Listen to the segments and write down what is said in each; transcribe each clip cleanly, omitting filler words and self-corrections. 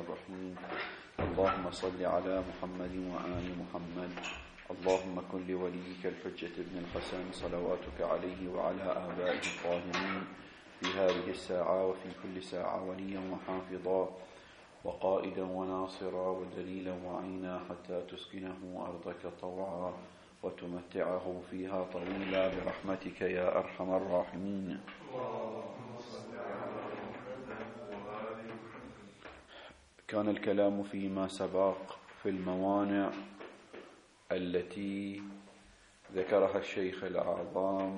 الرحيم. اللهم صل على محمد وآل محمد. اللهم كن لوليك الحجة ابن الحسن صلواتك عليه وعلى آبائه الطاهرين في هذه الساعة وفي كل ساعة وليا وحافظا وقائدا وناصرا ودليلا وعينا حتى تسكنه أرضك طوعا وتمتعه فيها طويلا برحمتك يا أرحم الراحمين. كان الكلام فيما سبق في الموانع التي ذكرها الشيخ الأعظم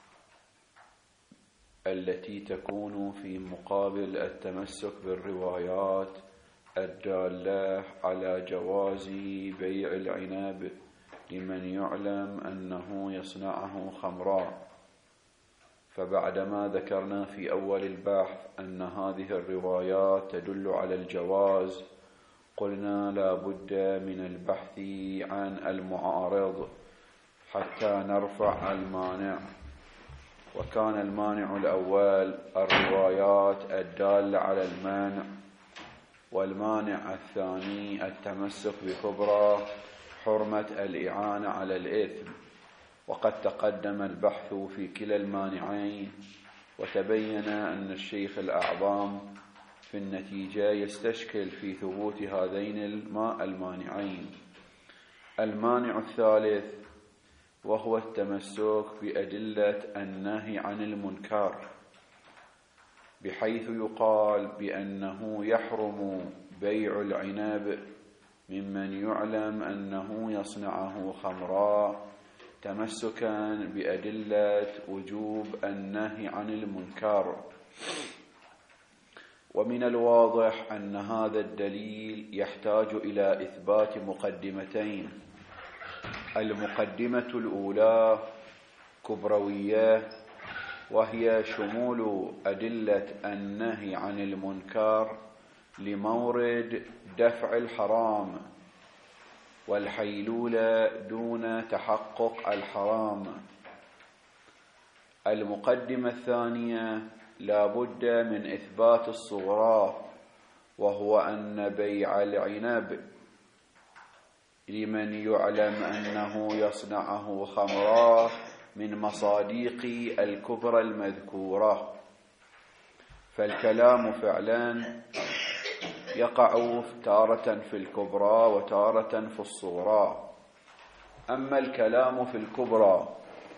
التي تكون في مقابل التمسك بالروايات الدالة على جواز بيع العنب لمن يعلم أنه يصنعه خمرا. فبعدما ذكرنا في أول البحث أن هذه الروايات تدل على الجواز، قلنا لا بد من البحث عن المعارض حتى نرفع المانع. وكان المانع الأول الروايات الدالة على المنع، والمانع الثاني التمسك بكبرى حرمة الإعانة على الإثم. وقد تقدم البحث في كلا المانعين، وتبين أن الشيخ الأعظم في النتيجة يستشكل في ثبوت هذين المانعين. المانع الثالث وهو التمسك بأدلة النهي عن المنكر، بحيث يقال بأنه يحرم بيع العنب ممن يعلم أنه يصنعه خمرا، تمسكا بأدلة وجوب النهي عن المنكر. ومن الواضح أن هذا الدليل يحتاج إلى إثبات مقدمتين. المقدمة الأولى كبروية، وهي شمول أدلة النهي عن المنكر لمورد دفع الحرام والحيلولة دون تحقق الحرام. المقدمة الثانية لا بد من إثبات الصغرى، وهو أن بيع العنب لمن يعلم أنه يصنعه خمرا من مصادق الكبرى المذكورة. فالكلام فعلا يقع تارة في الكبرى وتارة في الصغرى. أما الكلام في الكبرى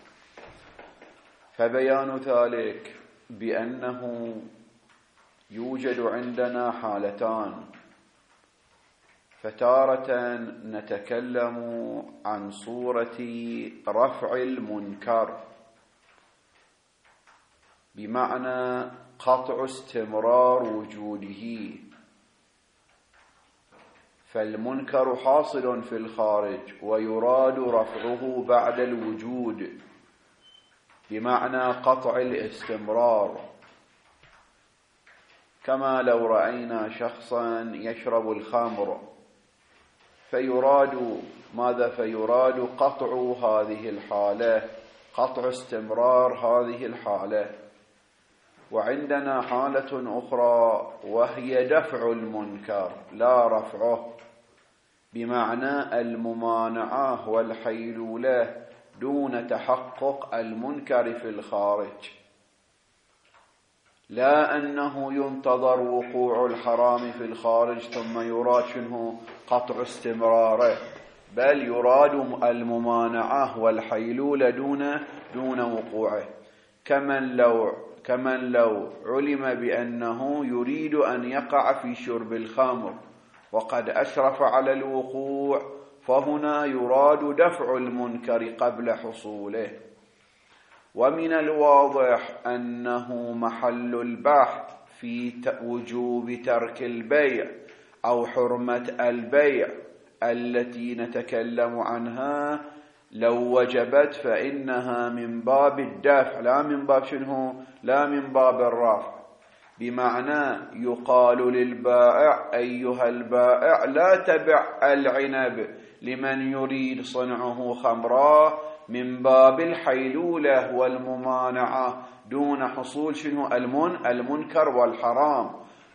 فبيان ذلك بأنه يوجد عندنا حالتان. فتارة نتكلم عن صورة رفع المنكر، بمعنى قطع استمرار وجوده، فالمنكر حاصل في الخارج ويراد رفعه بعد الوجود، بمعنى قطع الاستمرار. كما لو رأينا شخصا يشرب الخمر، فيراد ماذا؟ فيراد قطع هذه الحالة، قطع استمرار هذه الحالة. وعندنا حالة أخرى وهي دفع المنكر لا رفعه، بمعنى الممانعة والحيلولة دون تحقق المنكر في الخارج، لا أنه ينتظر وقوع الحرام في الخارج ثم يراد شنه قطع استمراره، بل يراد الممانعة والحيلولة دون وقوعه. كمن لو علم بأنه يريد أن يقع في شرب الخمر وقد أشرف على الوقوع، فهنا يراد دفع المنكر قبل حصوله. ومن الواضح أنه محل البحث في وجوب ترك البيع أو حرمة البيع التي نتكلم عنها. لو وجبت فإنها من باب الدفع، لا من باب شنو؟ لا من باب الرفع. بمعنى يقال للبائع أيها البائع لا تبع العنب لمن يريد صنعه خمرا، من باب الحيلولة والممانعة دون حصول شنو؟ المنكر والحرام.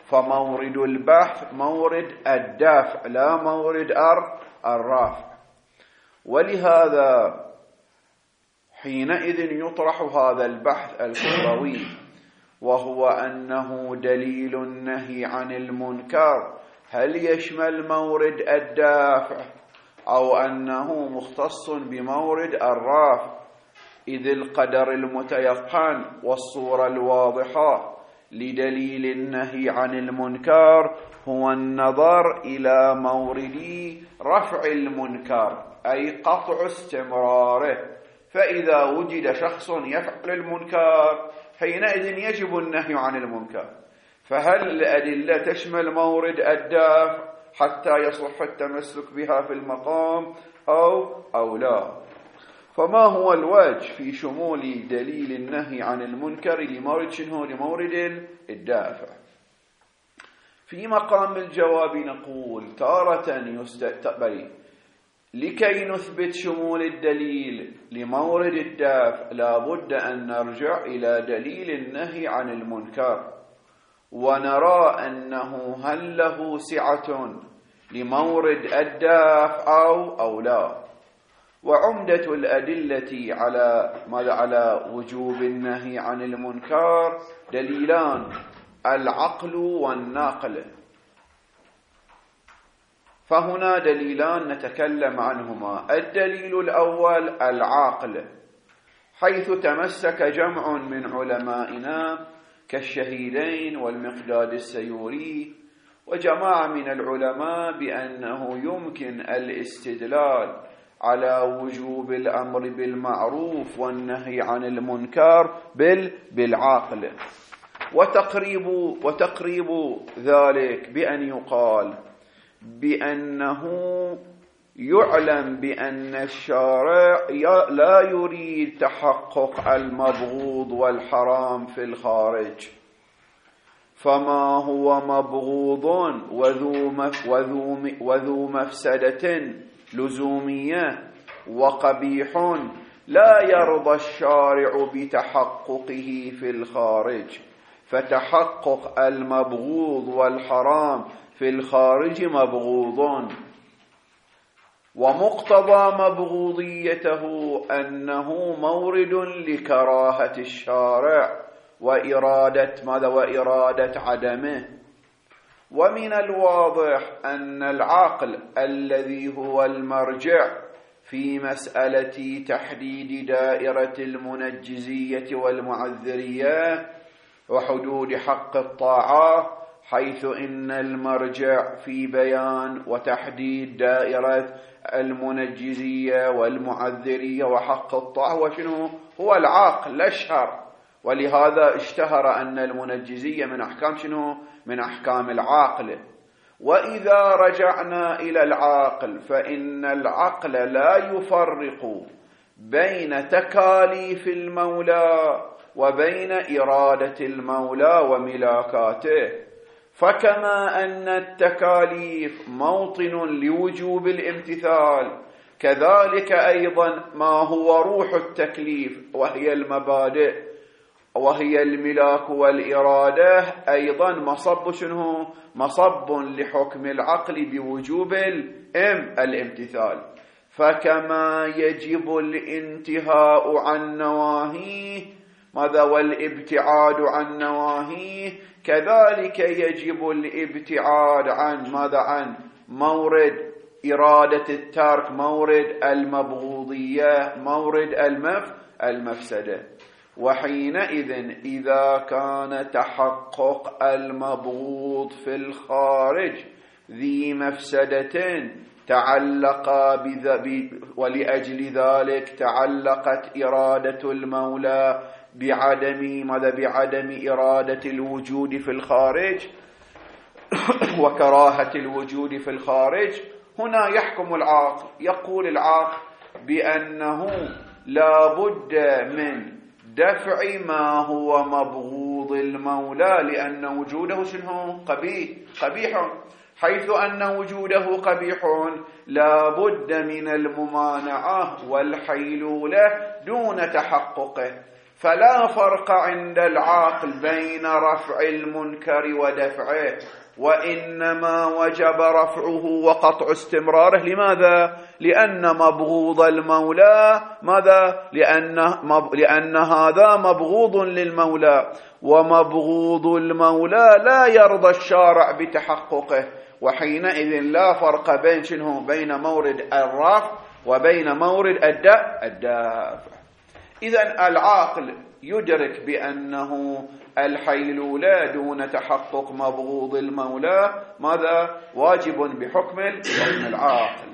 فمورد البحث مورد الدافع لا مورد الرافع. ولهذا حينئذ يطرح هذا البحث الكروي، وهو أنه دليل النهي عن المنكر هل يشمل مورد الدافع أو أنه مختص بمورد الرافع، إذ القدر المتيقن والصورة الواضحة لدليل النهي عن المنكر هو النظر إلى مورد رفع المنكر، أي قطع استمراره. فإذا وجد شخص يفعل المنكر حينئذ يجب النهي عن المنكر. فهل الأدلة تشمل مورد الدافع حتى يصح التمسك بها في المقام أو لا؟ فما هو الوجه في شمول دليل النهي عن المنكر لمورد شنو؟ لمورد الدافع. في مقام الجواب نقول تارة يستقبل لكي نثبت شمول الدليل لمورد الدافع لا بد أن نرجع إلى دليل النهي عن المنكر ونرى أنه هل له سعة لمورد الدافع أو لا. وعمدة الأدلة على وجوب النهي عن المنكر دليلان: العقل والنقل. فهنا دليلان نتكلم عنهما. الدليل الأول العقل، حيث تمسك جمع من علمائنا كالشهيدين والمقداد السيوري وجماعة من العلماء بأنه يمكن الاستدلال على وجوب الأمر بالمعروف والنهي عن المنكر بالعقل، وتقريب ذلك بأن يقال بأنه يعلم بأن الشارع لا يريد تحقق المبغوض والحرام في الخارج، فما هو مبغوض وذو مفسدة لزومية وقبيح لا يرضى الشارع بتحققه في الخارج، فتحقق المبغوض والحرام في الخارج مبغوض، ومقتضى مبغوضيته أنه مورد لكراهة الشارع وإرادة عدمه. ومن الواضح أن العقل الذي هو المرجع في مسألة تحديد دائرة المنجزية والمعذرية وحدود حق الطاعة، حيث إن المرجع في بيان وتحديد دائرة المنجزية والمعذرية وحق الطاعة وشنو هو العقل لا الشرع. ولهذا اشتهر أن المنجزية من أحكام شنو؟ من أحكام العقل. وإذا رجعنا إلى العقل فإن العقل لا يفرق بين تكاليف المولى وبين إرادة المولى وملاكاته، فكما أن التكاليف موطن لوجوب الامتثال، كذلك أيضا ما هو روح التكليف وهي المبادئ وهي الملاك والإرادة أيضا مصب شنو؟ مصب لحكم العقل بوجوب الامتثال. فكما يجب الانتهاء عن نواهيه والابتعاد عن نواهيه، كذلك يجب الابتعاد عن مورد إرادة الترك، مورد المبغوضية، مورد المفسدة. وحينئذ إذا كان تحقق المبغوض في الخارج ذي مفسدة تعلق ولأجل ذلك تعلقت إرادة المولى بعدم إرادة الوجود في الخارج وكراهة الوجود في الخارج، هنا يحكم العاقل، يقول العاقل بأنه لا بد من دفع ما هو مبغوض المولى، لأن وجوده شنو؟ قبيح، حيث أن وجوده قبيح لا بد من الممانعة والحيلولة دون تحققه. فلا فرق عند العاقل بين رفع المنكر ودفعه، وإنما وجب رفعه وقطع استمراره. لماذا؟ لأن مبغوض المولى ماذا؟ لأن هذا مبغوض للمولى، ومبغوض المولى لا يرضى الشارع بتحققه، وحينئذ لا فرق بين شنو؟ بين مورد الرفع وبين مورد الدافع. إذن العاقل يدرك بأنه الحيلولة دون تحقق مبغوض المولى ماذا؟ واجب بحكم العاقل.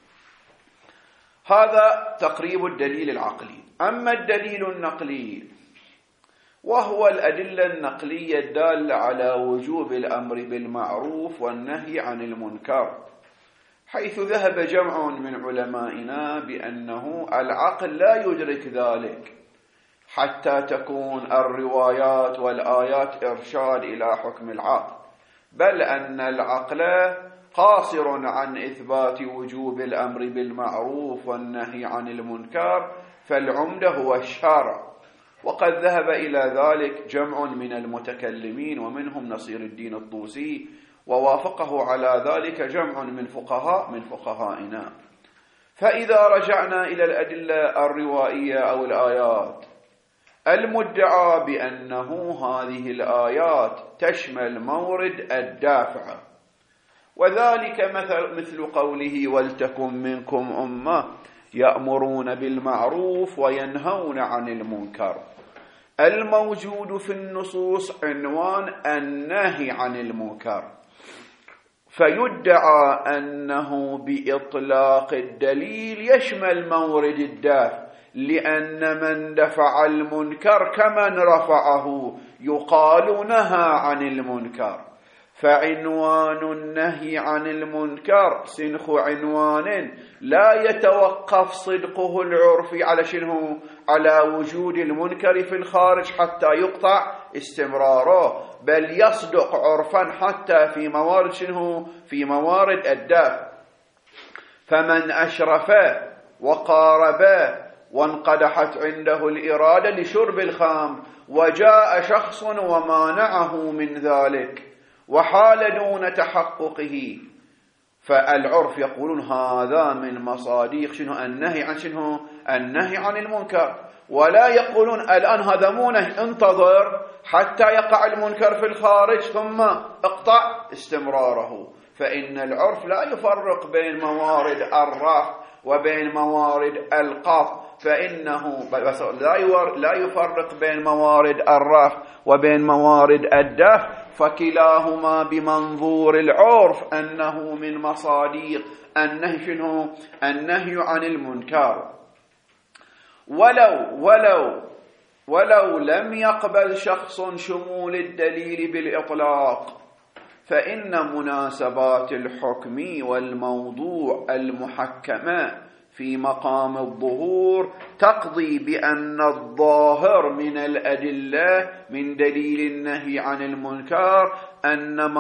هذا تقريب الدليل العقلي. أما الدليل النقلي وهو الأدلة النقلية الدالة على وجوب الأمر بالمعروف والنهي عن المنكر، حيث ذهب جمع من علمائنا بأنه العقل لا يدرك ذلك حتى تكون الروايات والآيات إرشاد إلى حكم العقل، بل أن العقل قاصر عن إثبات وجوب الأمر بالمعروف والنهي عن المنكر، فالعمدة هو الشرع. وقد ذهب إلى ذلك جمع من المتكلمين ومنهم نصير الدين الطوسي، ووافقه على ذلك جمع من فقهائنا. فإذا رجعنا إلى الأدلة الروائية أو الآيات المدعى بأنه هذه الآيات تشمل مورد الدافع، وذلك مثل قوله ولتكن منكم أمة يأمرون بالمعروف وينهون عن المنكر، الموجود في النصوص عنوان النهي عن المنكر، فيدعى أنه بإطلاق الدليل يشمل مورد الدافع، لأن من دفع المنكر كمن رفعه يقال نهى عن المنكر، فعنوان النهي عن المنكر سنخ عنوان لا يتوقف صدقه العرفي على شنو؟ على وجود المنكر في الخارج حتى يقطع استمراره، بل يصدق عرفا حتى في موارد شنو؟ في موارد الدافع. فمن أشرف وقارب وانقدحت عنده الإرادة لشرب الخمر وجاء شخص ومانعه من ذلك وحال دون تحققه، فالعرف يقولون هذا من مصادق شنو؟ النهي عن شنو؟ النهي عن المنكر، ولا يقولون الآن هذا مو نهي، انتظر حتى يقع المنكر في الخارج ثم اقطع استمراره. فإن العرف لا يفرق بين موارد الرفع وبين موارد القطع، فإنه لا يفرق بين موارد الرفع وبين موارد الدفع، فكلاهما بمنظور العرف أنه من مصادق النهي شنو؟ النهي عن المنكر. ولو لم يقبل شخص شمول الدليل بالإطلاق، فإن مناسبات الحكم والموضوع المحكمة في مقام الظهور تقضي بأن الظاهر من الأدلة من دليل النهي عن المنكر أن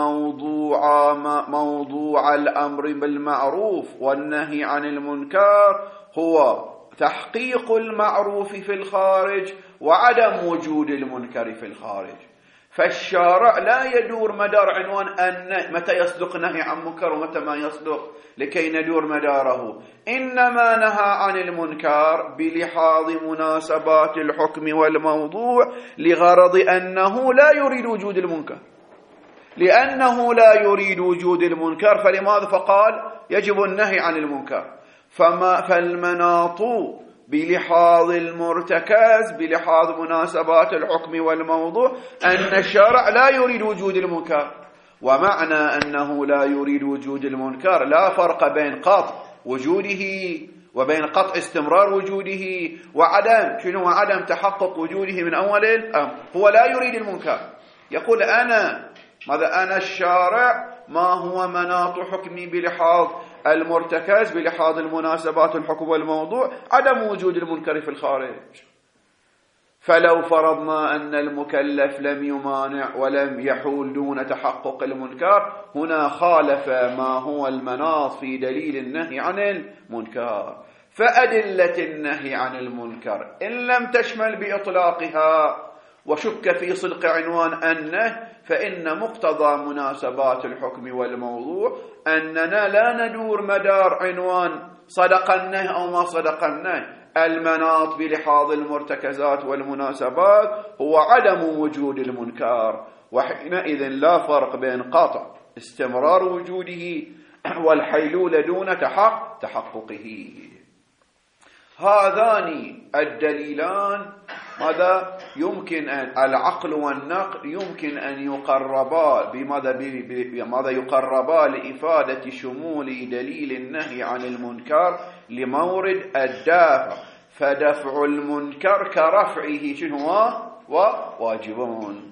موضوع الأمر بالمعروف والنهي عن المنكر هو تحقيق المعروف في الخارج وعدم وجود المنكر في الخارج. فالشارع لا يدور مدار عنوان متى يصدق نهي عن منكر ومتى ما يصدق لكي ندور مداره، إنما نهى عن المنكر بلحاظ مناسبات الحكم والموضوع لغرض أنه لا يريد وجود المنكر، لأنه لا يريد وجود المنكر فلماذا؟ فقال يجب النهي عن المنكر. فالمناط بلحاظ المرتكز بلحاظ مناسبات الحكم والموضوع أن الشارع لا يريد وجود المنكر، ومعنى أنه لا يريد وجود المنكر لا فرق بين قطع وجوده وبين قطع استمرار وجوده وعدم تحقق وجوده من أول الأمر. هو لا يريد المنكر، يقول أنا الشارع ما هو مناط حكمي بلحاظ المرتكز بلحاظ المناسبات الحكم والموضوع عدم وجود المنكر في الخارج. فلو فرضنا أن المكلف لم يمانع ولم يحول دون تحقق المنكر، هنا خالف ما هو المناط في دليل النهي عن المنكر، فأدلة النهي عن المنكر إن لم تشمل بإطلاقها وشك في صدق عنوان النهي، فإن مقتضى مناسبات الحكم والموضوع أننا لا ندور مدار عنوان صدق النهي أو ما صدق النهي. المناط بلحاظ المرتكزات والمناسبات هو عدم وجود المنكر، وحينئذ لا فرق بين قطع استمرار وجوده والحيلولة دون تحققه. هذان الدليلان ماذا يمكن أن العقل والنقل يمكن أن يقربا بماذا يقربا لإفادة شمول دليل النهي عن المنكر لمورد الدافع، فدفع المنكر كرفعه شنو واجبون.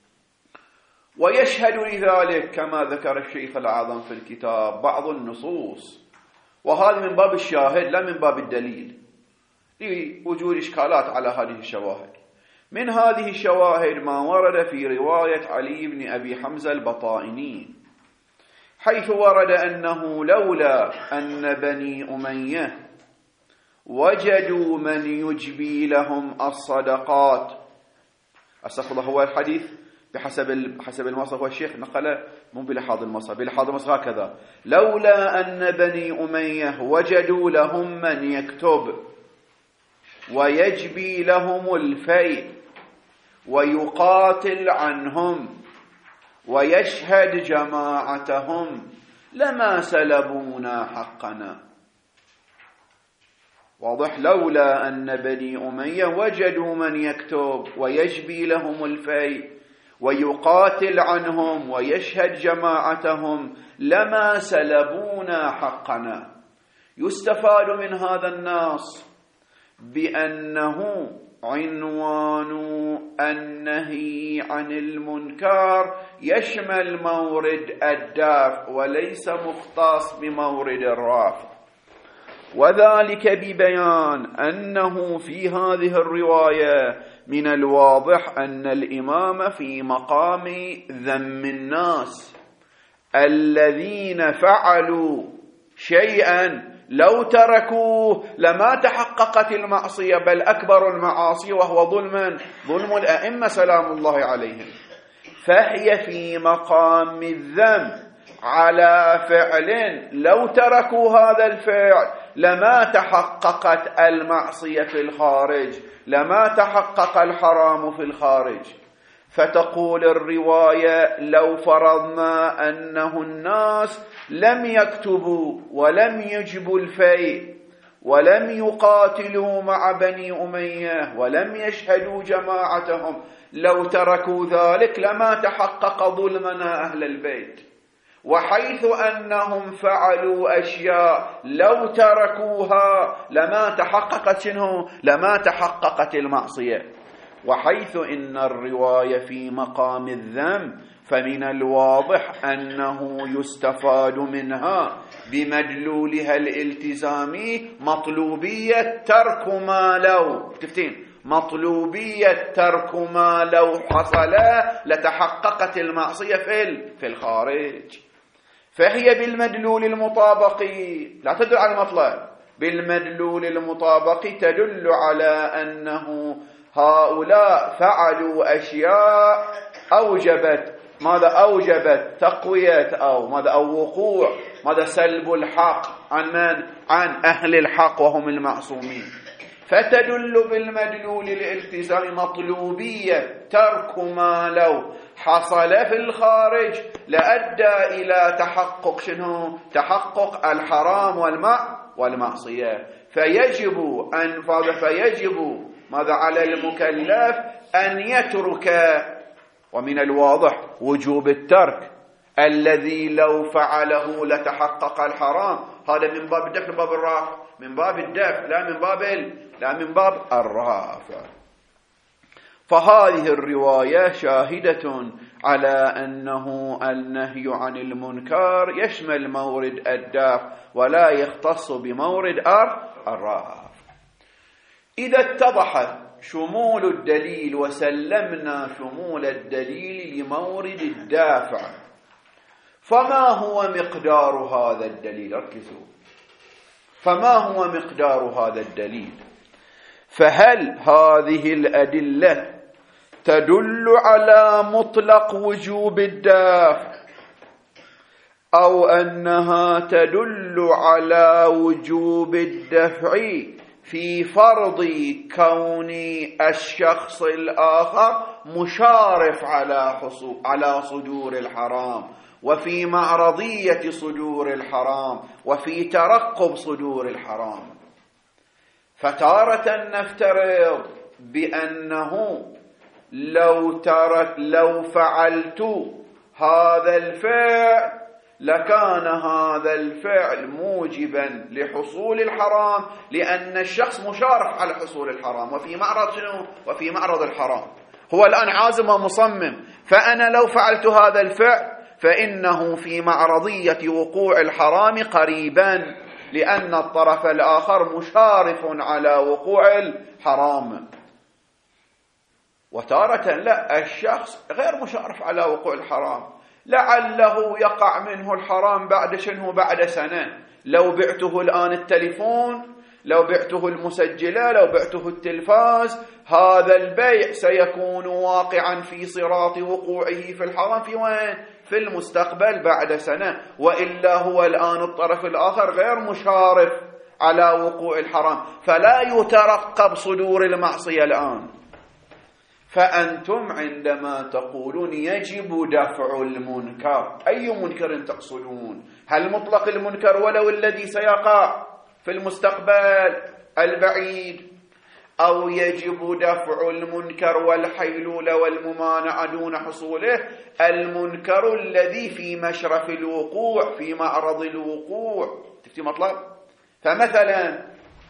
ويشهد لذلك كما ذكر الشيخ الأعظم في الكتاب بعض النصوص، وهذا من باب الشاهد لا من باب الدليل، لوجود إشكالات على هذه الشواهد. من هذه الشواهد ما ورد في رواية علي بن أبي حمزة البطائني، حيث ورد أنه لولا أن بني أمية وجدوا من يجبي لهم الصدقات، أستغفر الله، هو الحديث بحسب المصحف والشيخ نقله مو بلحاظ المصحف، بلحاظ المصحف هكذا: لولا أن بني أمية وجدوا لهم من يكتب ويجبي لهم الفيء ويقاتل عنهم ويشهد جماعتهم لما سلبونا حقنا. واضح؟ لولا أن بني أمية وجدوا من يكتب ويجبي لهم الفيء ويقاتل عنهم ويشهد جماعتهم لما سلبونا حقنا. يستفاد من هذا النص بأنه عنوان النهي عن المنكر يشمل مورد الدافع وليس مختص بمورد الرافع، وذلك ببيان أنه في هذه الرواية من الواضح أن الإمام في مقام ذم الناس الذين فعلوا شيئا لو تركوه لما تحققت المعصية، بل أكبر المعاصي وهو ظلم الأئمة سلام الله عليهم، فهي في مقام الذم على فعل لو تركوا هذا الفعل لما تحققت المعصية في الخارج، لما تحقق الحرام في الخارج. فتقول الرواية: لو فرضنا أنه الناس لم يكتبوا ولم يجبوا الفيء ولم يقاتلوا مع بني أمية ولم يشهدوا جماعتهم، لو تركوا ذلك لما تحقق ظلمنا أهل البيت، وحيث أنهم فعلوا أشياء لو تركوها لما تحققت شنو؟ لما تحققت المعصية. وحيث إن الرواية في مقام الذم فمن الواضح أنه يستفاد منها بمدلولها الالتزامي مطلوبية ترك ما لو تفتين مطلوبية ترك ما لو حصل لتحققت المعصية في الخارج. فهي بالمدلول المطابقي لا تدل على المطلب، بالمدلول المطابقي تدل على أنه هؤلاء فعلوا أشياء أوجبت ماذا؟ أوجبت تقوية أو وقوع سلب الحق عن من؟ عن أهل الحق وهم المعصومين. فتدل بالمدلول الالتزام مطلوبية ترك ما لو حصل في الخارج لأدى إلى تحقق شنو؟ تحقق الحرام والمعصية. فيجب ماذا على المكلف أن يترك، ومن الواضح وجوب الترك الذي لو فعله لتحقق الحرام. هذا من باب الدفع، من باب الرافع، من باب الدفع لا من باب الرافع. فهذه الرواية شاهدة على أنه النهي عن المنكر يشمل مورد الدفع ولا يختص بمورد الرافع. إذا اتضح شمول الدليل وسلمنا شمول الدليل لمورد الدافع، فما هو مقدار هذا الدليل؟ ركزوا. فما هو مقدار هذا الدليل؟ فهل هذه الأدلة تدل على مطلق وجوب الدفع، أو أنها تدل على وجوب الدفع في فرض كون الشخص الآخر مشارف على صدور الحرام، وفي معرضية صدور الحرام، وفي ترقب صدور الحرام؟ فتارة نفترض بأنه لو فعلت هذا الفعل لكان هذا الفعل موجبا لحصول الحرام، لأن الشخص مشارف على حصول الحرام، وفي معرض شنو؟ وفي معرض الحرام. هو الآن عازم ومصمم، فأنا لو فعلت هذا الفعل فإنه في معرضية وقوع الحرام قريبا، لأن الطرف الآخر مشارف على وقوع الحرام. وتارة لا، الشخص غير مشارف على وقوع الحرام، لعله يقع منه الحرام بعد شنو؟ بعد سنة. لو بعته الآن التليفون، لو بعته المسجلة، لو بعته التلفاز، هذا البيع سيكون واقعا في صراط وقوعه في الحرام في وين؟ في المستقبل بعد سنة. وإلا هو الآن الطرف الآخر غير مشارف على وقوع الحرام، فلا يترقب صدور المعصية الآن. فأنتم عندما تقولون يجب دفع المنكر، أي منكر تقصدون؟ هل مطلق المنكر ولو الذي سيقع في المستقبل البعيد، أو يجب دفع المنكر والحيلول والممانعة دون حصوله المنكر الذي في مشرف الوقوع، في معرض الوقوع؟ تفتي مطلب؟ فمثلا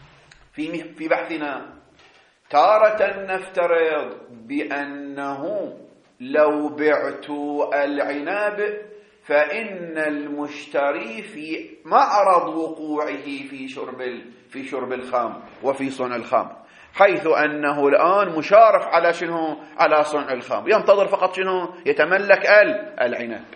في بحثنا تارة نفترض بأنه لو بعت العنب فإن المشتري في معرض وقوعه في شرب الخمر وفي صنع الخمر، حيث أنه الآن مشارف على شنو؟ على صنع الخمر، ينتظر فقط شنو؟ يتملك العنب.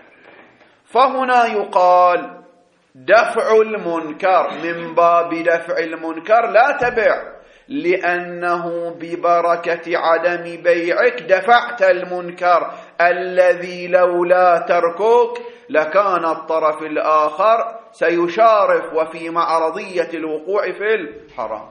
فهنا يقال دفع المنكر من باب دفع المنكر لا تبع، لأنه ببركة عدم بيعك دفعت المنكر الذي لولا تركك لكان الطرف الآخر سيشارف وفي معرضية الوقوع في الحرام.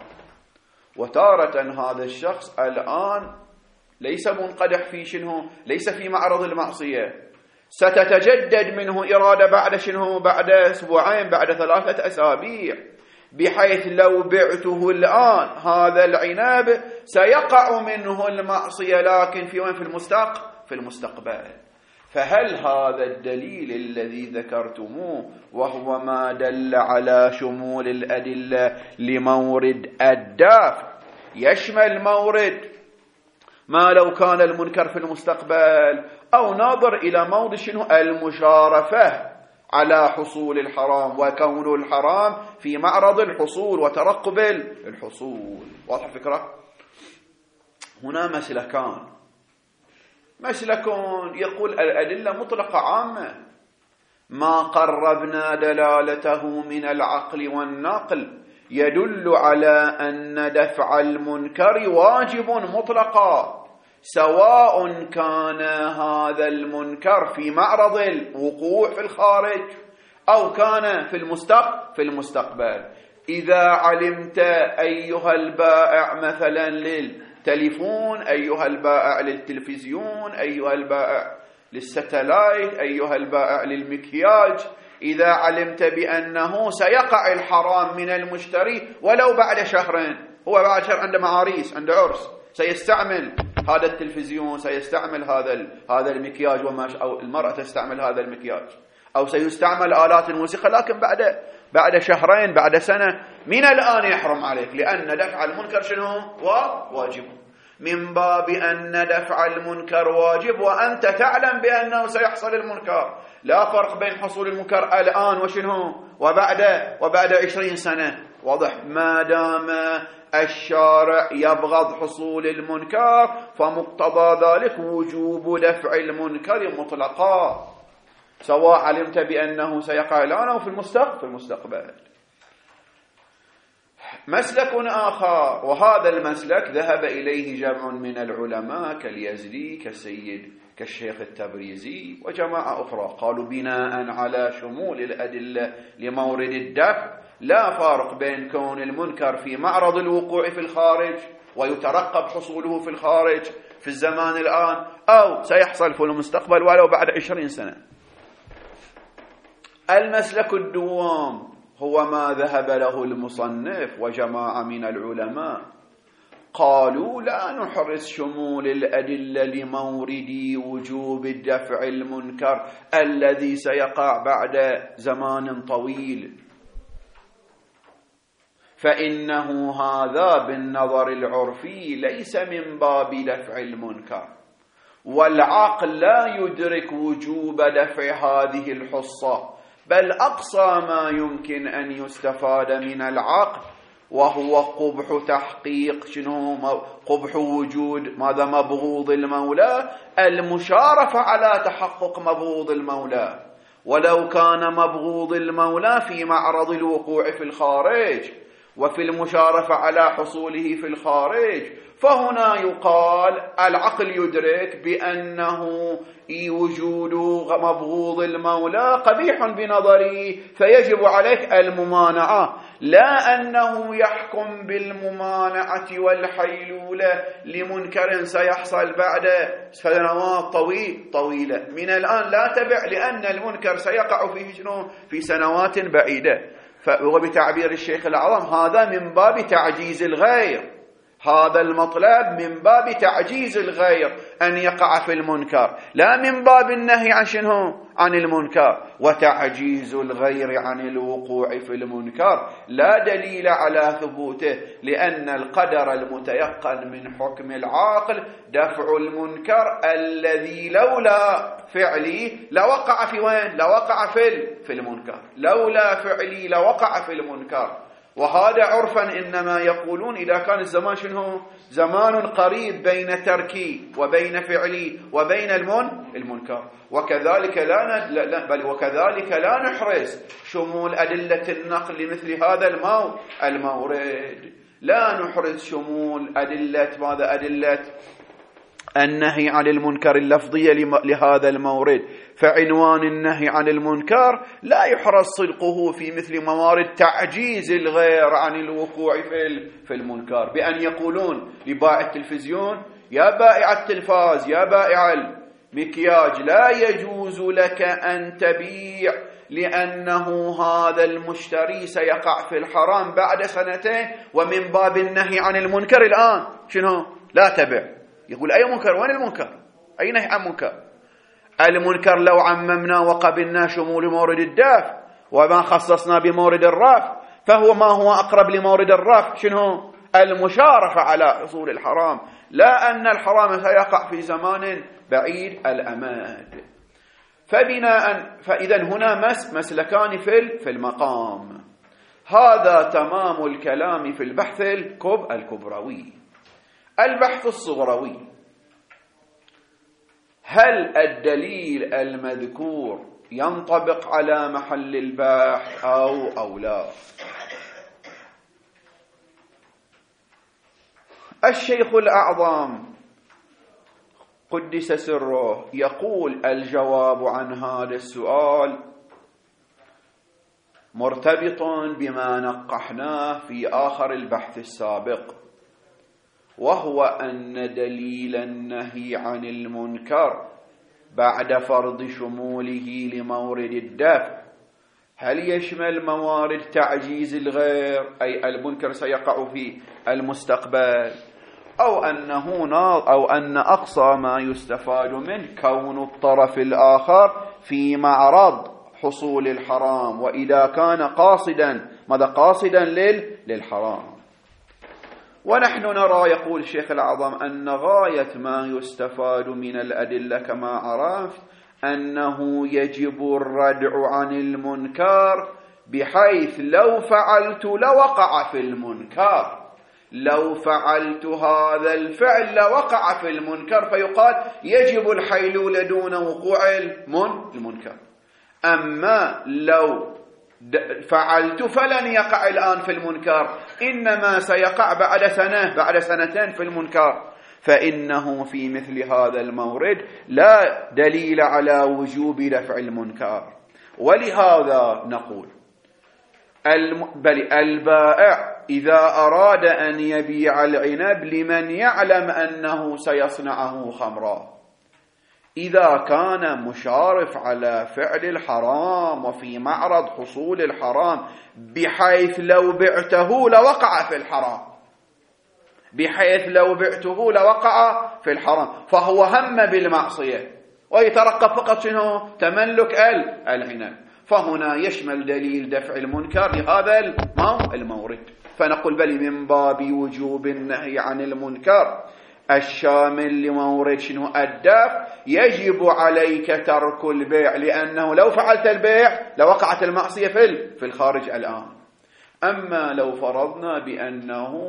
وتارة هذا الشخص الآن ليس منقدح في شنو؟ ليس في معرض المعصية، ستتجدد منه إرادة بعد شنو؟ بعد أسبوعين، بعد 3 أسابيع، بحيث لو بعته الآن هذا العنب سيقع منه المعصية، لكن في وين؟ في المستقبل. فهل هذا الدليل الذي ذكرتموه وهو ما دل على شمول الأدلة لمورد الدافع يشمل مورد ما لو كان المنكر في المستقبل، أو ناظر إلى موضع شنو؟ المشارفة على حصول الحرام، وكون الحرام في معرض الحصول وترقب الحصول؟ واضح الفكرة؟ هنا مسلك يقول الأدلة مطلقة عامة، ما قربنا دلالته من العقل والنقل يدل على أن دفع المنكر واجب مطلقا، سواء كان هذا المنكر في معرض الوقوع في الخارج أو كان في المستقبل. إذا علمت أيها البائع مثلا للتليفون، أيها البائع للتلفزيون، أيها البائع للستلايت، أيها البائع للمكياج، إذا علمت بأنه سيقع الحرام من المشتري ولو بعد شهرين، هو بعد شهر عنده معاريس، عنده عرس، سيستعمل هذا التلفزيون، سيستعمل هذا المكياج، أو المرأة تستعمل هذا المكياج، أو سيستعمل آلات الموسيقى، لكن بعد شهرين، بعد سنة، من الآن يحرم عليك، لأن دفع المنكر شنو؟ واجب. من باب أن دفع المنكر واجب وأنت تعلم بأنه سيحصل المنكر، لا فرق بين حصول المنكر الآن وشنو؟ وبعد 20 سنة. واضح؟ ما دام الشارع يبغض حصول المنكر فمقتضى ذلك وجوب دفع المنكر مطلقا، سواء علمت بأنه سيقع الآن أو في المستقبل. مسلك آخر، وهذا المسلك ذهب إليه جمع من العلماء كاليزدي كالشيخ التبريزي وجماعة أخرى، قالوا بناء على شمول الأدلة لمورد الدفع لا فارق بين كون المنكر في معرض الوقوع في الخارج ويترقب حصوله في الخارج في الزمان الآن أو سيحصل في المستقبل ولو بعد 20 سنة. المسلك الدوام هو ما ذهب له المصنف وجماعة من العلماء، قالوا لا نحرز شمول الأدلة لمورد وجوب الدفع المنكر الذي سيقع بعد زمان طويل، فإنه هذا بالنظر العرفي ليس من باب دفع المنكر، والعقل لا يدرك وجوب دفع هذه الحصة، بل أقصى ما يمكن أن يستفاد من العقل وهو قبح تحقيق قبح وجود ماذا مبغوض المولى، المشارفة على تحقق مبغوض المولى، ولو كان مبغوض المولى في معرض الوقوع في الخارج وفي المشارفة على حصوله في الخارج، فهنا يقال العقل يدرك بأنه وجود مبغوض المولى قبيح بنظره فيجب عليك الممانعة، لا أنه يحكم بالممانعة والحيلولة لمنكر سيحصل بعد سنوات طويلة من الآن لا تبع، لأن المنكر سيقع في سنوات بعيدة. وبتعبير الشيخ الأعظم هذا من باب تعجيز الغير، هذا المطلب من باب تعجيز الغير أن يقع في المنكر، لا من باب النهي عن المنكر. وتعجيز الغير عن الوقوع في المنكر لا دليل على ثبوته، لأن القدر المتيقن من حكم العاقل دفع المنكر الذي لولا فعلي لوقع في وين؟ لوقع في المنكر، لولا فعلي لوقع في المنكر. وهذا عرفا إنما يقولون إذا كان الزمان زمان قريب بين تركي وبين فعلي وبين المنكر، وكذلك وكذلك لا نحرز شمول أدلة النقل لمثل هذا المورد، لا نحرز شمول أدلة النهي عن المنكر اللفظية لهذا المورد، فعنوان النهي عن المنكر لا يحرز صدقه في مثل موارد تعجيز الغير عن الوقوع في المنكر، بأن يقولون لبائع التلفزيون يا بائع التلفاز يا بائع المكياج لا يجوز لك أن تبيع لأنه هذا المشتري سيقع في الحرام بعد 2 سنين، ومن باب النهي عن المنكر الآن لا تبع. يقول أي منكر؟ وين المنكر؟ أي نهي عن منكر؟ المنكر لو عممنا وقبلنا شمول مورد الدفع وما خصصنا بمورد الرفع، فهو ما هو أقرب لمورد الرفع المشارفة على حصول الحرام، لا أن الحرام سيقع في زمان بعيد الأمد. فإذا هنا مسلكان في المقام. هذا تمام الكلام في البحث الكبروي. البحث الصغروي: هل الدليل المذكور ينطبق على محل البحث أو لا؟ الشيخ الأعظم قدس سره يقول الجواب عن هذا السؤال مرتبط بما نقحناه في آخر البحث السابق، وهو أن دليل النهي عن المنكر بعد فرض شموله لمورد الدفع هل يشمل موارد تعجيز الغير، أي المنكر سيقع في المستقبل، أو أن أقصى ما يستفاد منه كون الطرف الآخر في معرض حصول الحرام، وإذا كان قاصدا للحرام. ونحن نرى، يقول الشيخ الأعظم، أن غاية ما يستفاد من الأدلة كما عرفت أنه يجب الردع عن المنكر، بحيث لو فعلت لوقع في المنكر، لو فعلت هذا الفعل لوقع في المنكر، فيقال يجب الحيلولة دون وقوع المنكر. أما لو فعلت فلن يقع الآن في المنكر، إنما سيقع بعد سنة بعد سنتين في المنكر، فإنه في مثل هذا المورد لا دليل على وجوب دفع المنكر. ولهذا نقول بل البائع إذا أراد أن يبيع العنب لمن يعلم أنه سيصنعه خمرا، إذا كان مشارف على فعل الحرام وفي معرض حصول الحرام بحيث لو بعته لوقع في الحرام، بحيث لو بعته لوقع في الحرام، فهو هم بالمعصية ويترقب فقط شنو؟ تملك العنب، فهنا يشمل دليل دفع المنكر لهذا المورد. فنقول بل من باب وجوب النهي عن المنكر الشامل لمورد شنو؟ الدفع، يجب عليك ترك البيع، لأنه لو فعلت البيع لوقعت المعصية في الخارج الآن. أما لو فرضنا بأنه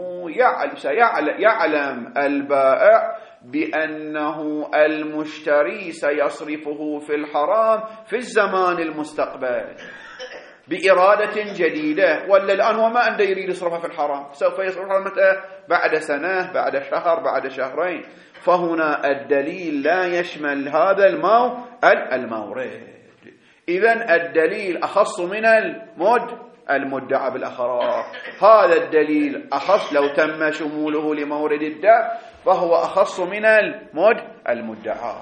يعلم البائع بأنه المشتري سيصرفه في الحرام في الزمان المستقبل بإرادة جديدة، ولا الآن هو ما عنده يريد يصرفه في الحرام، سوف يصرفه متى؟ بعد سنة، بعد شهر، بعد شهرين، فهنا الدليل لا يشمل هذا المورد. إذن الدليل أخص من المدعى بالأخراف. هذا الدليل أخص لو تم شموله لمورد الدفع فهو أخص من المدعى.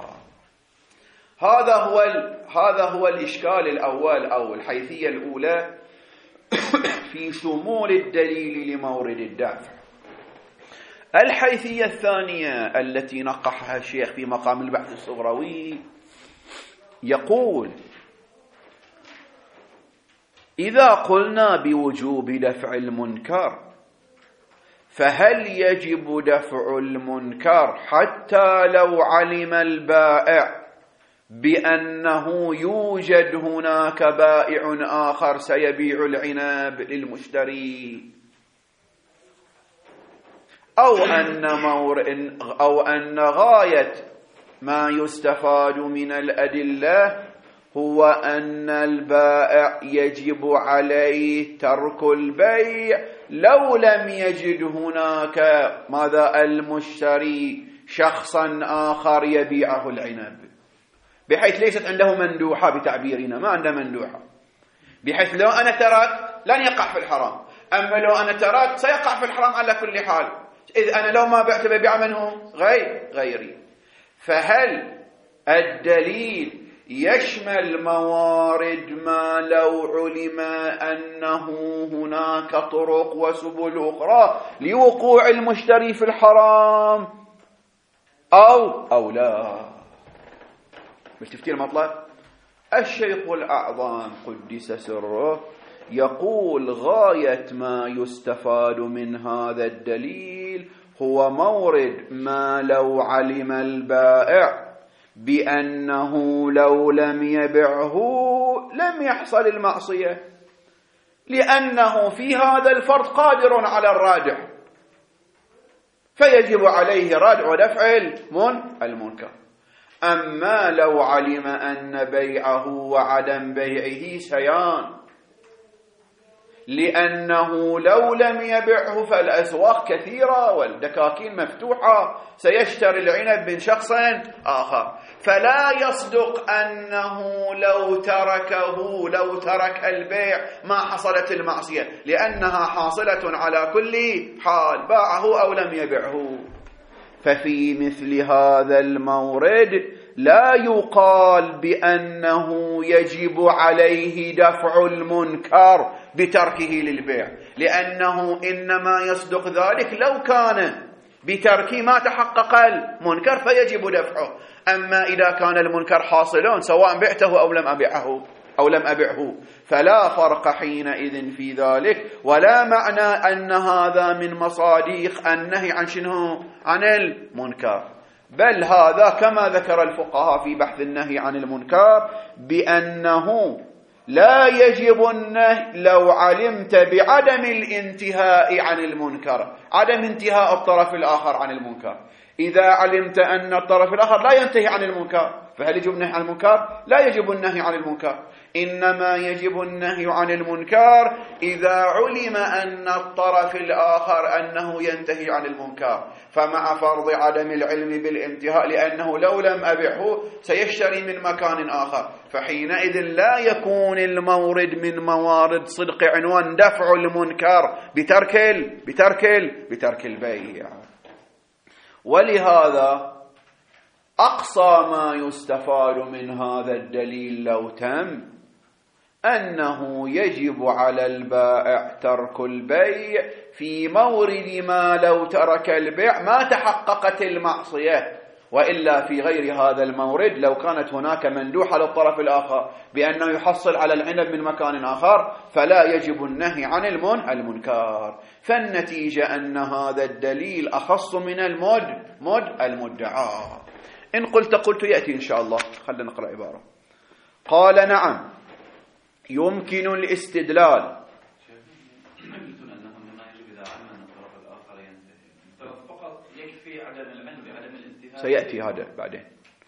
هذا هو الإشكال الأول أو الحيثية الأولى في شمول الدليل لمورد الدفع. الحيثية الثانية التي نقحها الشيخ في مقام البحث الصغروي يقول: إذا قلنا بوجوب دفع المنكر فهل يجب دفع المنكر حتى لو علم البائع بأنه يوجد هناك بائع آخر سيبيع العنب للمشتري، أو أن غاية ما يستفاد من الأدلة هو أن البائع يجب عليه ترك البيع لو لم يجد هناك المشتري شخصا آخر يبيعه العنب، بحيث ليست عنده مندوحة بتعبيرنا، ما عنده مندوحة، بحيث لو أنا ترك لن يقع في الحرام، أما لو أنا ترك سيقع في الحرام على كل حال، إذ أنا لو ما بعت ببيع منه غيري. فهل الدليل يشمل موارد ما لو علم أنه هناك طرق وسبل أخرى لوقوع المشتري في الحرام أو لا؟ بالتفكير المطلق الشيخ الأعظم قدس سره يقول: غاية ما يستفاد من هذا الدليل هو مورد ما لو علم البائع بأنه لو لم يبعه لم يحصل المعصية، لأنه في هذا الفرض قادر على الرادع، فيجب عليه ردع ودفع المنكر. أما لو علم أن بيعه وعدم بيعه شيئان، لأنه لو لم يبعه فالأسواق كثيرة والدكاكين مفتوحة، سيشتري العنب من شخص آخر، فلا يصدق أنه لو ترك البيع ما حصلت المعصية، لأنها حاصلة على كل حال، باعه أو لم يبعه. ففي مثل هذا المورد لا يقال بأنه يجب عليه دفع المنكر بتركه للبيع، لأنه إنما يصدق ذلك لو كان بتركه ما تحقق المنكر فيجب دفعه. أما إذا كان المنكر حاصلون سواء بعته أو لم أبعه فلا فرق حينئذ في ذلك، ولا معنى أن هذا من مصادق النهي عن شنو؟ عن المنكر، بل هذا كما ذكر الفقهاء في بحث النهي عن المنكر بأنه لا يجب النهي لو علمت بعدم الانتهاء عن المنكر، عدم انتهاء الطرف الآخر عن المنكر. إذا علمت أن الطرف الآخر لا ينتهي عن المنكر فهل يجب النهي عن المنكر؟ لا يجب النهي عن المنكر، إنما يجب النهي عن المنكر إذا علم أن الطرف الآخر أنه ينتهي عن المنكر، فمع فرض عدم العلم بالانتهاء، لأنه لو لم أبعه سيشتري من مكان آخر، فحينئذ لا يكون المورد من موارد صدق عنوان دفع المنكر بترك البيع. ولهذا أقصى ما يستفاد من هذا الدليل لو تم أنه يجب على البائع ترك البيع في مورد ما لو ترك البيع ما تحققت المعصية، وإلا في غير هذا المورد لو كانت هناك مندوحة للطرف الآخر بأنه يحصل على العنب من مكان آخر فلا يجب النهي عن المنكر. فالنتيجة أن هذا الدليل أخص من المدعى. إن قلت يأتي إن شاء الله. خلنا نقرأ عبارة. قال نعم يمكن الاستدلال. سيأتي هذا بعدين.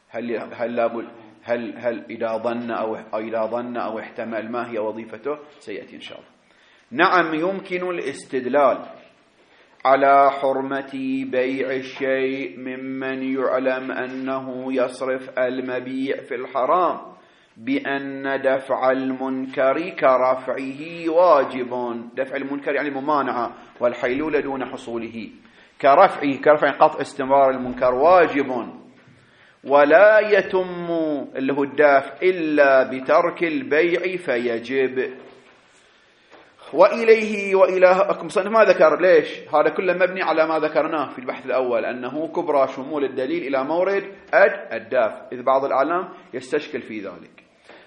هل إذا ظن أو احتمل ما هي وظيفته سيأتي إن شاء الله. نعم يمكن الاستدلال على حرمة بيع الشيء ممن يعلم أنه يصرف المبيع في الحرام بأن دفع المنكر كرفعه واجب. دفع المنكر يعني ممانعة، والحيلولة دون حصوله. كرفع قطع استمرار المنكر واجب، ولا يتم اللي هو الدافع إلا بترك البيع فيجب. وإلى مصنف ما ذكر ليش هذا كله مبني على ما ذكرناه في البحث الأول، أنه كبرى شمول الدليل إلى مورد الدافع، إذ بعض العالم يستشكل في ذلك.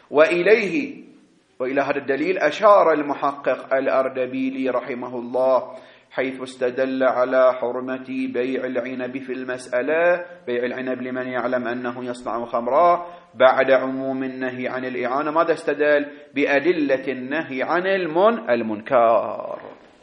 وإلى هذا الدليل أشار المحقق الأردبيلي رحمه الله حيث استدل على حرمة بيع العنب في المسألة، بيع العنب لمن يعلم أنه يصنع خمرا، بعد عموم النهي عن الإعانة. ماذا استدل؟ بأدلة النهي عن المنكر.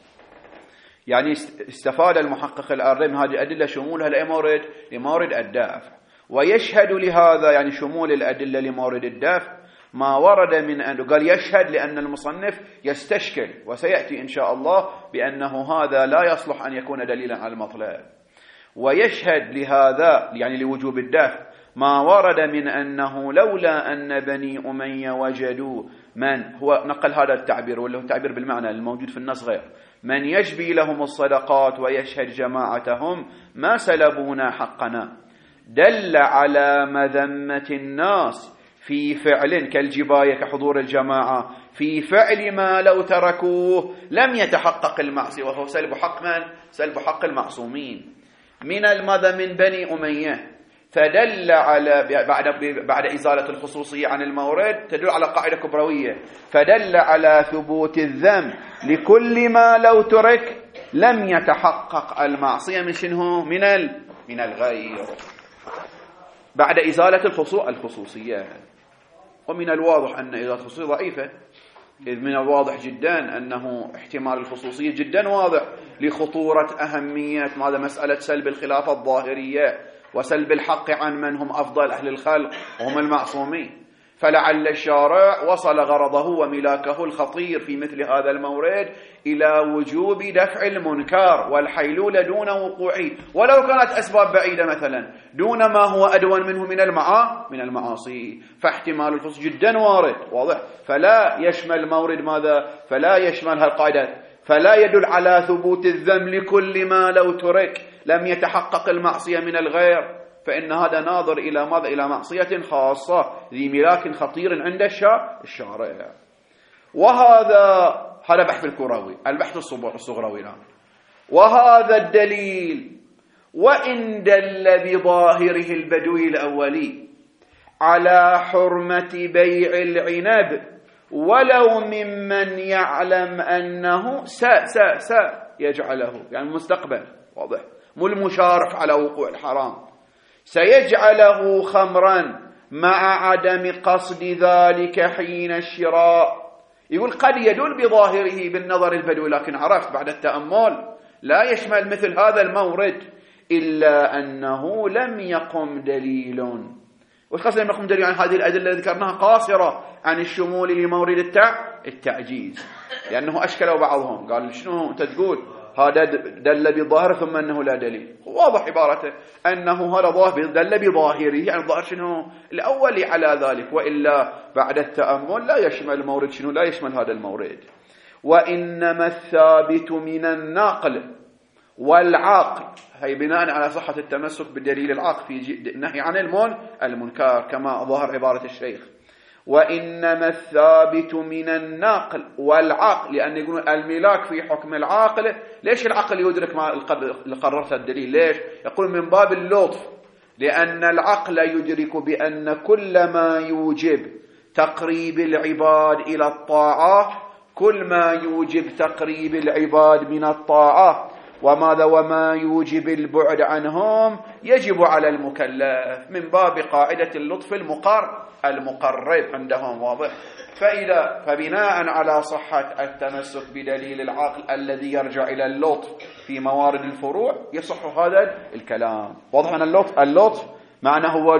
يعني استفاد المحقق الأردبيلي من هذه الأدلة شمولها لمورد الدافع، ويشهد لهذا يعني شمول الأدلة لمورد الدافع ما ورد من أنه قال يشهد لأن المصنف يستشكل، وسيأتي إن شاء الله بأنه هذا لا يصلح أن يكون دليلا على المطلب. ويشهد لهذا يعني لوجوب الدافع ما ورد من أنه لولا أن بني أمية وجدوا من هو نقل هذا التعبير، ولا هو تعبير بالمعنى الموجود في النص غير من يجبي لهم الصدقات ويشهد جماعتهم ما سلبونا حقنا، دل على مذمة الناس في فعل كالجباية كحضور الجماعة في فعل ما لو تركوه لم يتحقق المعصية، وهو سلب حق من؟ سلب حق المعصومين من المذى من بني أمية. فدل على بعد إزالة الخصوصية عن المورد تدل على قاعدة كبروية، فدل على ثبوت الذم لكل ما لو ترك لم يتحقق المعصية من شنه؟ من الغير، بعد إزالة الخصوصية. ومن الواضح أن إزالة الخصوصية ضعيفة، إذ من الواضح جدا أنه احتمال الخصوصية جدا واضح لخطورة أهمية ماذا مسألة سلب الخلافة الظاهرية وسلب الحق عن من هم أفضل أهل الخلق وهم المعصومين. فلعل الشارع وصل غرضه وملاكه الخطير في مثل هذا المورد إلى وجوب دفع المنكر والحيلولة دون وقوعه، ولو كانت أسباب بعيدة مثلا دون ما هو أدون منه من المعاصي. فاحتمال الخصوص جدا وارد واضح، فلا يشمل مورد ماذا؟ فلا يشمل هالقاعدة، فلا يدل على ثبوت الذم لكل ما لو ترك لم يتحقق المعصية من الغير، فإن هذا ناظر إلى ماذا؟ إلى معصية خاصة ذي ملاك خطير عند الشارع. وهذا بحث الكروي، البحث الصغروي الآن. وهذا الدليل وإن دل بظاهره البدوي الأولي على حرمة بيع العنب ولو ممن يعلم أنه يجعله يعني المستقبل واضح مو المشارف على وقوع الحرام سيجعله خمرا مع عدم قصد ذلك حين الشراء. يقول قد يدل بظاهره بالنظر البدوي، لكن عرفت بعد التأمل لا يشمل مثل هذا المورد، إلا أنه لم يقم دليل وخاصة لما يقوم دليل عن هذه الأدلة اللي ذكرناها قاصرة عن الشمول لمورد التعجيز، لأنه أشكلوا بعضهم. قال شنو أنت تقول هذا دل بظاهر ثم أنه لا دليل؟ واضح عبارته أنه هذا دل بظاهره، يعني الظاهر شنو الأول على ذلك، وإلا بعد التأمل لا يشمل مورد شنو، لا يشمل هذا المورد. وإنما الثابت من النقل والعقل، هي بناء على صحة التمسك بالدليل العقل في النهي عن المنكر كما ظهر عبارة الشيخ. وإنما الثابت من النقل والعقل، لأن يقولون الملاك في حكم العاقل. ليش العقل يدرك ما قررت الدليل؟ ليش؟ يقول من باب اللطف، لأن العقل يدرك بأن كل ما يوجب تقريب العباد إلى الطاعة، كل ما يوجب تقريب العباد من الطاعة وما يوجب البعد عنهم يجب على المكلف، من باب قاعدة اللطف المقرب عندهم. واضح؟ فبناء على صحة التمسك بدليل العقل الذي يرجع إلى اللطف في موارد الفروع يصح هذا الكلام. واضح أن اللطف معناه هو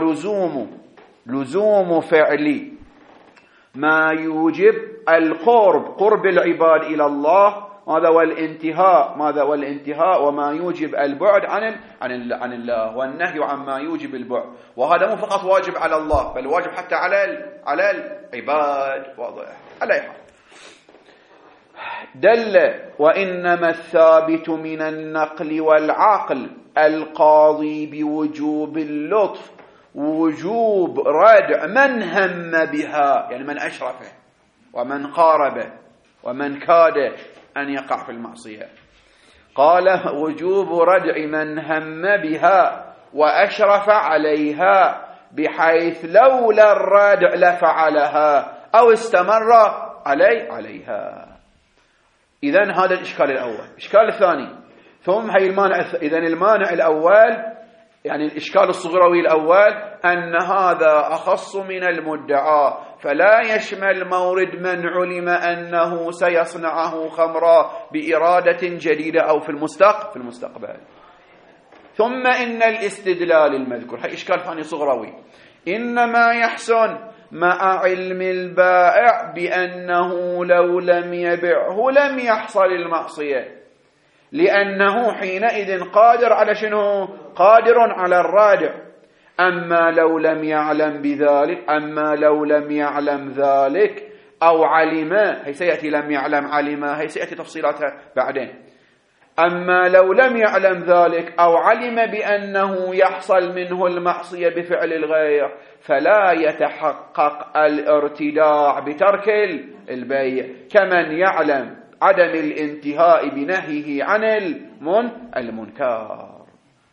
لزوم فعل ما يوجب قرب العباد إلى الله، ماذا والانتهاء وما يوجب البعد عن الله، والنهي عما يوجب البعد. وهذا مو فقط واجب على الله، بل واجب حتى على العباد. واضح؟ على حال دل. وإنما الثابت من النقل والعقل القاضي بوجوب اللطف وجوب ردع من هم بها، يعني من أشرفه ومن قاربه ومن كاد أن يقع في المعصية. قال وجوب ردع من هم بها وأشرف عليها، بحيث لولا الردع لفعلها أو استمر عليها. إذن هذا الإشكال الأول. الإشكال الثاني ثم هي المانع. إذن المانع الأول يعني الإشكال الصغروي الأول أن هذا أخص من المدعى، فلا يشمل مورد من علم أنه سيصنعه خمرا بإرادة جديدة أو في المستقبل. ثم إن الاستدلال المذكور، هي إشكال ثاني صغروي، إنما يحسن مع علم البائع بأنه لو لم يبعه لم يحصل المعصية، لأنه حينئذ قادر على شنو؟ قادر على الرادع. أما لو لم يعلم ذلك أو علم، هي سيأتي لم يعلم علم، هي سيأتي تفصيلاتها بعدين. أما لو لم يعلم ذلك أو علم بأنه يحصل منه المعصية بفعل الغير، فلا يتحقق الارتداع بترك البيع، كمن يعلم عدم الانتهاء بنهيه عن المنكر.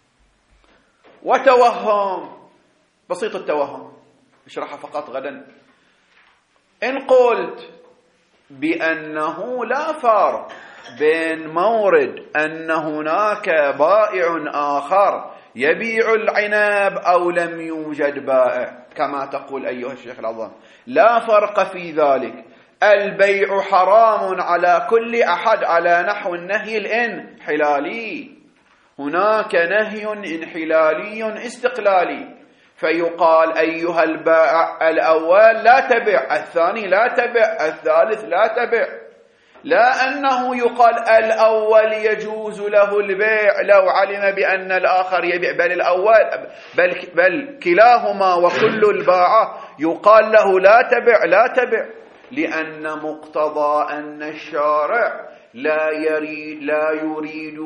وتوهم بسيط، التوهم اشرحها فقط غدا. إن قلت بأنه لا فرق بين مورد أن هناك بائع آخر يبيع العنب أو لم يوجد بائع كما تقول أيها الشيخ العظام، لا فرق في ذلك، البيع حرام على كل أحد على نحو النهي الانحلالي. هناك نهي انحلالي استقلالي، فيقال أيها البائع الأول لا تبع، الثاني لا تبع، الثالث لا تبع. لا أنه يقال الأول يجوز له البيع لو علم بأن الآخر يبيع، بل الأول بل كلاهما وكل الباعة يقال له لا تبع، لأن مقتضى أن الشارع لا يريد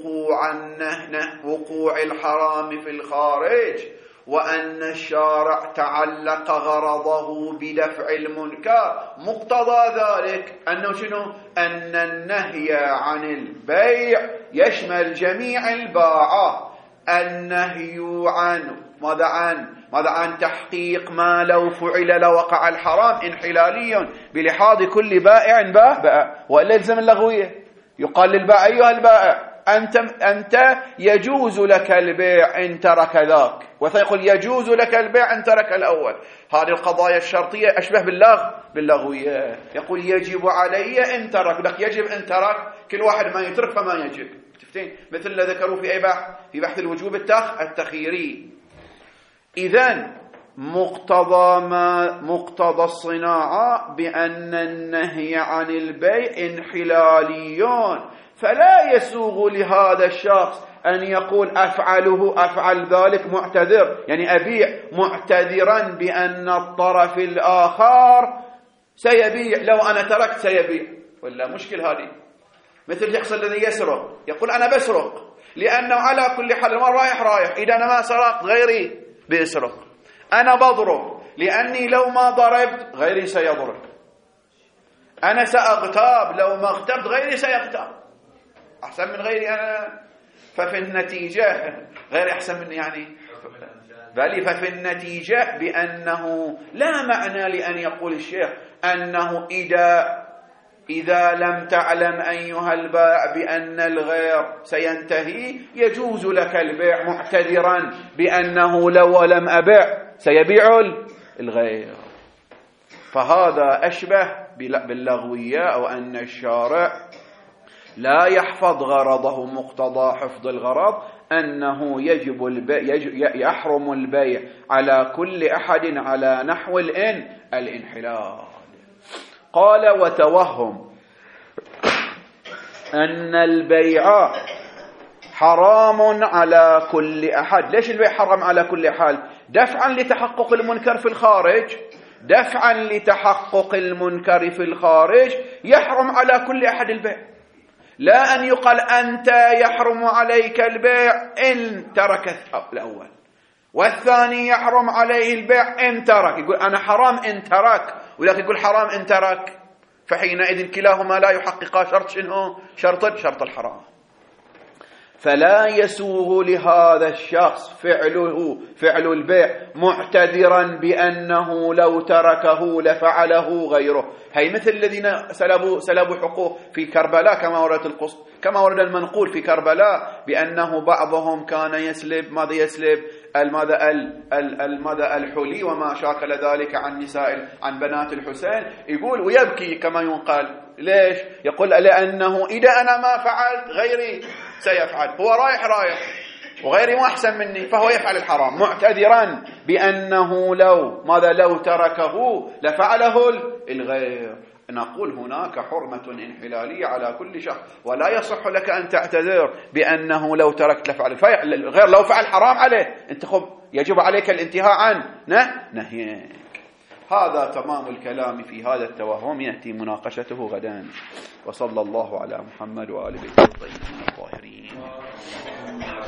وقوع الحرام في الخارج، وأن الشارع تعلق غرضه بدفع المنكر. مقتضى ذلك أنه شنو؟ أن النهي عن البيع يشمل جميع الباعة. النهي عن ماذا عن تحقيق ما لو فعل لوقع الحرام انحلالي بلحاظ كل بائع باع، وإلا يلزم اللغوية. يقال للبائع أيها البائع أنت يجوز لك البيع إن ترك ذاك، ويقول يجوز لك البيع إن ترك الأول. هذه القضايا الشرطية أشبه باللغوية. يقول يجب علي إن ترك، لك يجب إن ترك، كل واحد ما يترك فما يجب. تفتين مثل اللي ذكروا في بحث الوجوب التخييري. إذن مقتضى الصناعة بأن النهي عن البيع انحلالي، فلا يسوغ لهذا الشخص أن يقول أفعل ذلك معتذر، يعني أبيع معتذرا بأن الطرف الآخر سيبيع، لو أنا تركت سيبيع. ولا مشكل هذه، مثل الشخص الذي يسرق يقول أنا بسرق لأنه على كل حال ما رايح، إذا أنا ما سرقت غيري بيسرق. أنا بضرب لأني لو ما ضربت غيري سيضرب. أنا سأغتاب، لو ما اغتبت غيري سيغتاب، أحسن من غيري أنا. ففي النتيجة غير أحسن من يعني بل ففي النتيجة بأنه لا معنى لأن يقول الشيخ أنه إذا لم تعلم أيها البائع بأن الغير سينتهي يجوز لك البيع معتذرا بأنه لو لم أبيع سيبيع الغير. فهذا أشبه باللغوية، أو أن الشارع لا يحفظ غرضه مقتضى حفظ الغرض، أنه يحرم البيع على كل أحد على نحو الانحلال. قال وتوهم أن البيع حرام على كل أحد. ليش البيع حرام على كل حال؟ دفعا لتحقق المنكر في الخارج، دفعا لتحقق المنكر في الخارج يحرم على كل أحد البيع، لا أن يقال أنت يحرم عليك البيع إن ترك الأول، والثاني يحرم عليه البيع إن ترك. يقول أنا حرام إن ترك، ولكن يقول حرام إن ترك، فحينئذ كلاهما لا يحققا شرط شنو؟ شرط الحرام. فلا يسوغ لهذا الشخص فعل البيع معتذرا بأنه لو تركه لفعله غيره. هي مثل الذين سلبوا حقوق في كربلاء، كما ورد المنقول في كربلاء بأنه بعضهم كان يسلب الحلي وما شاكل ذلك عن بنات الحسين، يقول ويبكي كما ينقال. ليش؟ يقول لأنه إذا أنا ما فعلت غيري سيفعل، هو رايح وغيري ما أحسن مني، فهو يفعل الحرام معتذرا بأنه لو تركه لفعله الغير. نقول هناك حرمة انحلالية على كل شخص، ولا يصح لك أن تعتذر بأنه لو تركت لفعل الغير. لو فعل حرام عليه أنت يجب عليك الانتهاء عن نهيك. هذا تمام الكلام في هذا التوهم، يأتي مناقشته غدا. وصلى الله على محمد وآله الطيبين.